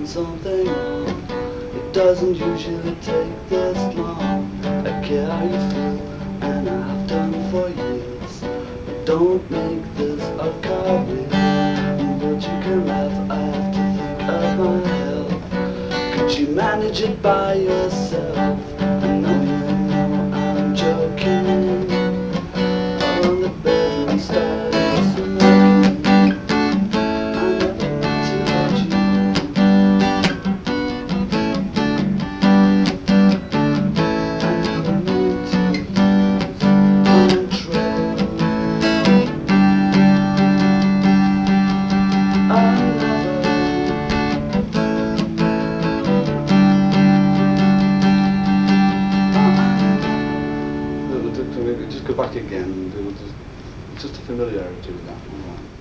something wrong. It doesn't usually take this long. I care how you feel, and I've done for years. But don't make this a career. But you can laugh, I have to think of my health. Could you manage it by yourself? I know you know I'm joking. On the bed and started smoking. I never meant to hurt you. I never meant to lose control. Just go back again. Just a familiarity with that.